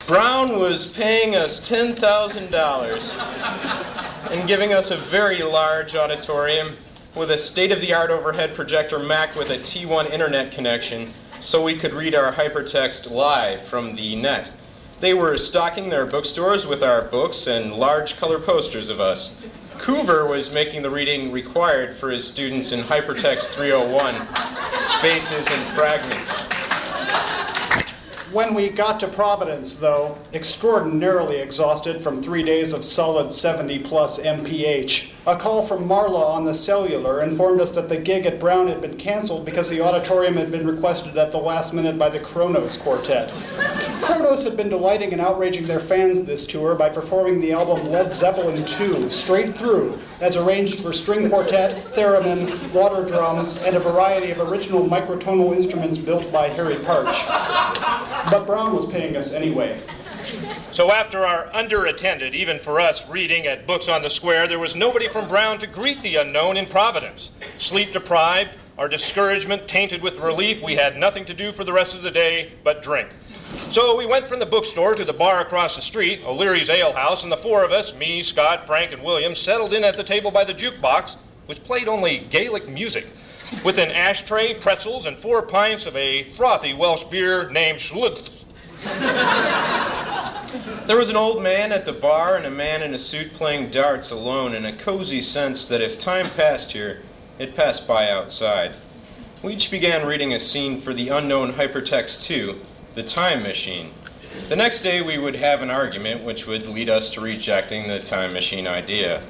Brown was paying us $10,000 and giving us a very large auditorium with a state-of-the-art overhead projector Mac with a T1 internet connection so we could read our hypertext live from the net. They were stocking their bookstores with our books and large color posters of us. Coover was making the reading required for his students in Hypertext 301, Spaces and Fragments. When we got to Providence, though, extraordinarily exhausted from 3 days of solid 70-plus MPH, a call from Marla on the cellular informed us that the gig at Brown had been canceled because the auditorium had been requested at the last minute by the Kronos Quartet. Kronos had been delighting and outraging their fans this tour by performing the album Led Zeppelin II straight through, as arranged for string quartet, theremin, water drums, and a variety of original microtonal instruments built by Harry Partch. But Brown was paying us anyway. So after our underattended, even for us, reading at Books on the Square, there was nobody from Brown to greet the unknown in Providence. Sleep deprived, our discouragement tainted with relief, we had nothing to do for the rest of the day but drink. So we went from the bookstore to the bar across the street, O'Leary's Ale House, and the four of us, me, Scott, Frank, and William, settled in at the table by the jukebox, which played only Gaelic music, with an ashtray, pretzels, and 4 pints of a frothy Welsh beer named Schlütz. There was an old man at the bar and a man in a suit playing darts alone, in a cozy sense that if time passed here, it passed by outside. We each began reading a scene for the unknown Hypertext 2, The Time Machine. The next day we would have an argument which would lead us to rejecting the time machine idea.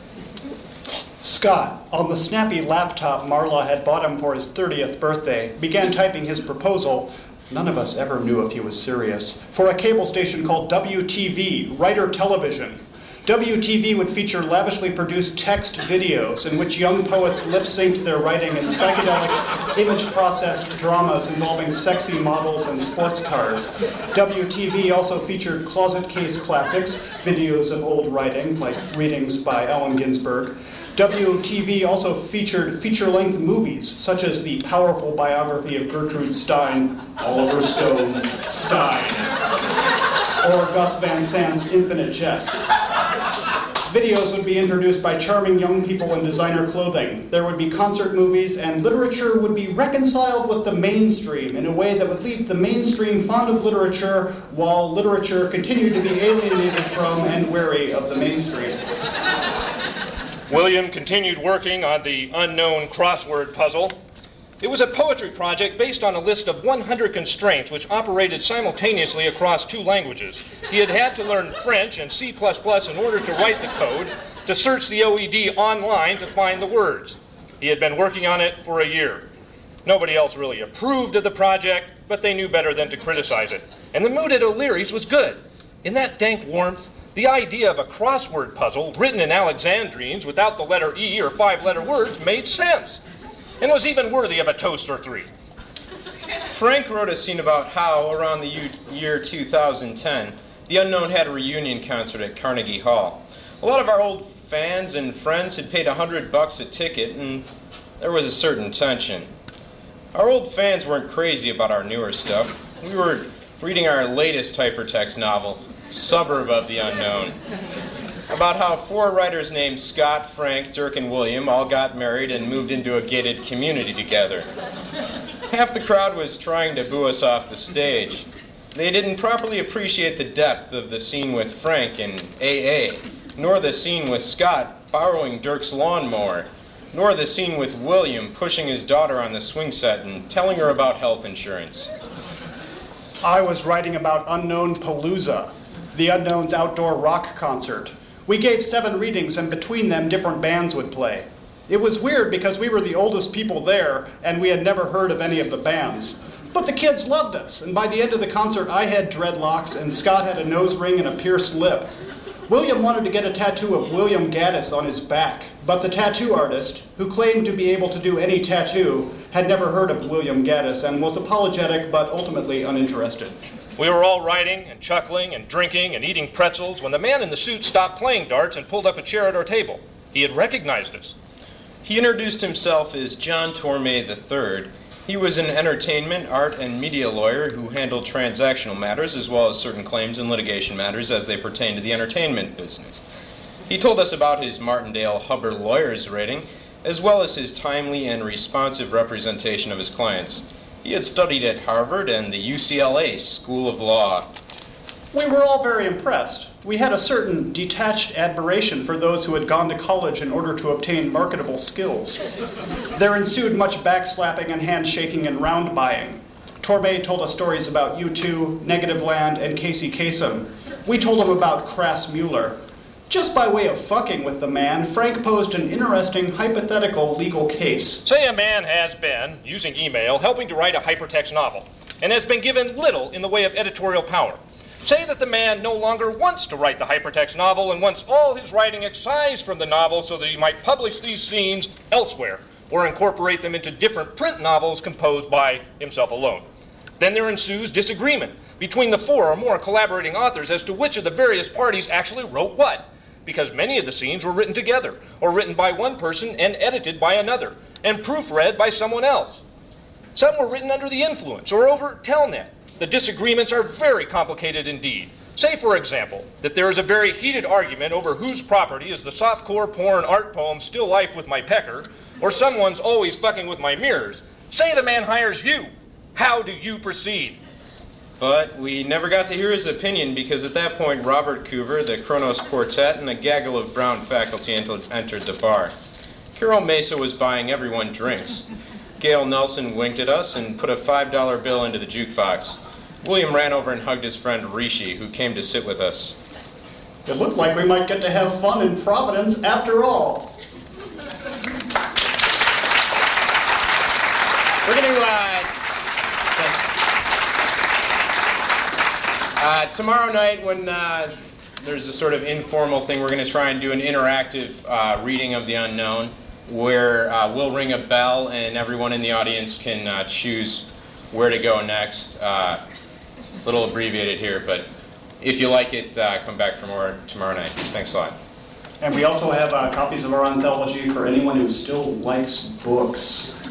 Scott, on the snappy laptop Marla had bought him for his 30th birthday, began typing his proposal. None of us ever knew if he was serious. For a cable station called WTV, Writer Television. WTV would feature lavishly produced text videos in which young poets lip-synced their writing in psychedelic, image-processed dramas involving sexy models and sports cars. WTV also featured closet case classics, videos of old writing, like readings by Allen Ginsberg. WTV also featured feature-length movies, such as the powerful biography of Gertrude Stein, Oliver Stone's Stein, or Gus Van Sant's Infinite Jest. Videos would be introduced by charming young people in designer clothing. There would be concert movies, and literature would be reconciled with the mainstream in a way that would leave the mainstream fond of literature, while literature continued to be alienated from and wary of the mainstream. William continued working on the unknown crossword puzzle. It was a poetry project based on a list of 100 constraints which operated simultaneously across 2 languages. He had had to learn French and C++ in order to write the code, to search the OED online to find the words. He had been working on it for a year. Nobody else really approved of the project, but they knew better than to criticize it. And the mood at O'Leary's was good. In that dank warmth, the idea of a crossword puzzle written in Alexandrines without the letter E or 5-letter words made sense, and was even worthy of a toast or 3. Frank wrote a scene about how, around the year 2010, the Unknown had a reunion concert at Carnegie Hall. A lot of our old fans and friends had paid $100 a ticket, and there was a certain tension. Our old fans weren't crazy about our newer stuff. We were reading our latest hypertext novel, Suburb of the Unknown, about how 4 writers named Scott, Frank, Dirk, and William all got married and moved into a gated community together. Half the crowd was trying to boo us off the stage. They didn't properly appreciate the depth of the scene with Frank in AA, nor the scene with Scott borrowing Dirk's lawnmower, nor the scene with William pushing his daughter on the swing set and telling her about health insurance. I was writing about Unknown Palooza, the Unknown's outdoor rock concert. We gave 7 readings, and between them, different bands would play. It was weird because we were the oldest people there, and we had never heard of any of the bands. But the kids loved us, and by the end of the concert, I had dreadlocks, and Scott had a nose ring and a pierced lip. William wanted to get a tattoo of William Gaddis on his back, but the tattoo artist, who claimed to be able to do any tattoo, had never heard of William Gaddis and was apologetic but ultimately uninterested. We were all writing and chuckling and drinking and eating pretzels when the man in the suit stopped playing darts and pulled up a chair at our table. He had recognized us. He introduced himself as John Tormé III, He was an entertainment, art, and media lawyer who handled transactional matters as well as certain claims and litigation matters as they pertain to the entertainment business. He told us about his Martindale Hubbard lawyer's rating, as well as his timely and responsive representation of his clients. He had studied at Harvard and the UCLA School of Law. We were all very impressed. We had a certain detached admiration for those who had gone to college in order to obtain marketable skills. There ensued much backslapping and handshaking and round buying. Torbay told us stories about U2, Negativland, and Casey Kasem. We told him about Crass Mueller. Just by way of fucking with the man, Frank posed an interesting hypothetical legal case. Say a man has been, using email, helping to write a hypertext novel, and has been given little in the way of editorial power. Say that the man no longer wants to write the hypertext novel and wants all his writing excised from the novel so that he might publish these scenes elsewhere or incorporate them into different print novels composed by himself alone. Then there ensues disagreement between the 4 or more collaborating authors as to which of the various parties actually wrote what, because many of the scenes were written together or written by one person and edited by another and proofread by someone else. Some were written under the influence or over Telnet. The disagreements are very complicated indeed. Say, for example, that there is a very heated argument over whose property is the softcore porn art poem Still Life with My Pecker, or someone's Always Fucking with My Mirrors. Say the man hires you. How do you proceed? But we never got to hear his opinion because at that point Robert Coover, the Kronos Quartet, and a gaggle of Brown faculty entered the bar. Carol Mesa was buying everyone drinks. Gail Nelson winked at us and put a $5 bill into the jukebox. William ran over and hugged his friend Rishi, who came to sit with us. It looked like we might get to have fun in Providence after all. We're going to, tomorrow night when there's a sort of informal thing, we're going to try and do an interactive reading of The Unknown, where we'll ring a bell and everyone in the audience can choose where to go next. A little abbreviated here, but if you like it, come back for more tomorrow night. Thanks a lot. And we also have copies of our anthology for anyone who still likes books.